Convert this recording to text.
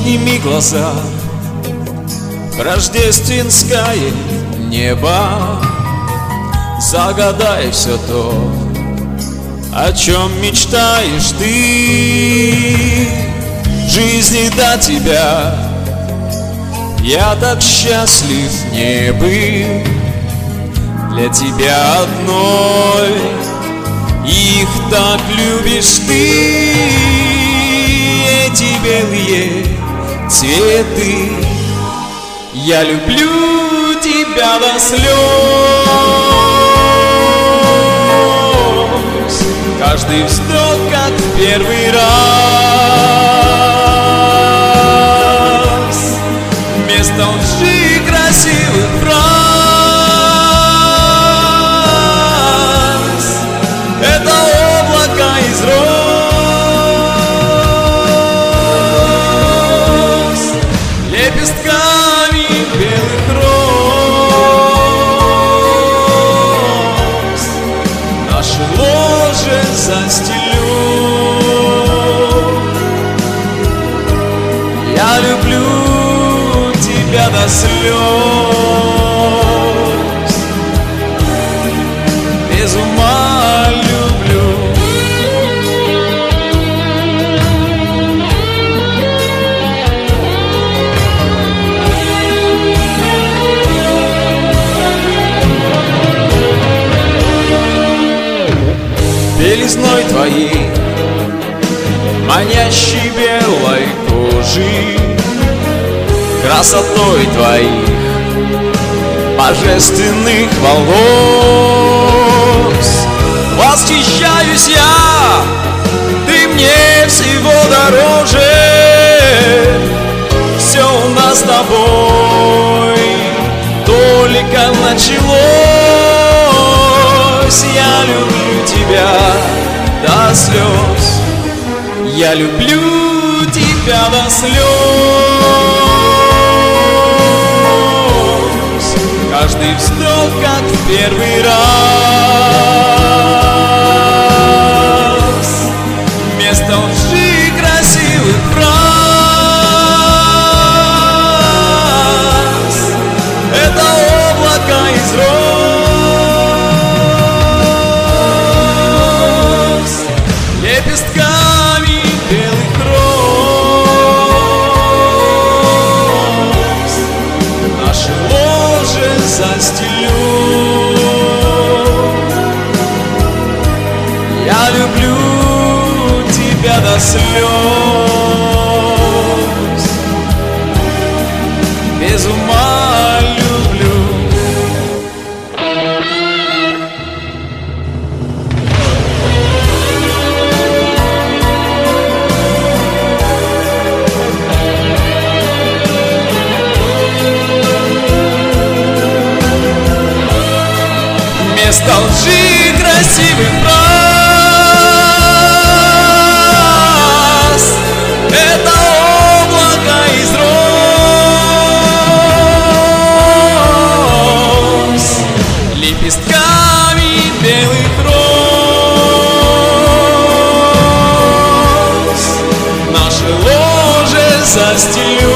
Подними глаза в рождественское небо, загадай все то, о чем мечтаешь ты. В жизни до тебя я так счастлив не был. Для тебя одной их так любишь ты. Эти белые цветы, я люблю тебя до слез. Каждый вздох, как в первый раз, вместо лжи красивых фраз, это облако из роз, лепестками белых роз, наше ложе застелю. Я люблю тебя до слез, без ума люблю. Белизной твоей, манящей белой кожи, красотой твоих божественных волос восхищаюсь я, ты мне всего дороже. Все у нас с тобой только началось. Я люблю тебя до слез, я люблю тебя до слез. Каждый вздох, как в первый раз, вместо лжи красивых фраз, это облако из роз, лепестками белых роз, наше ложе застелю. Я люблю тебя до слез, без ума люблю. Вместо лжи красивых фраз, это облако из роз, лепестками белых роз, наше ложе застелю.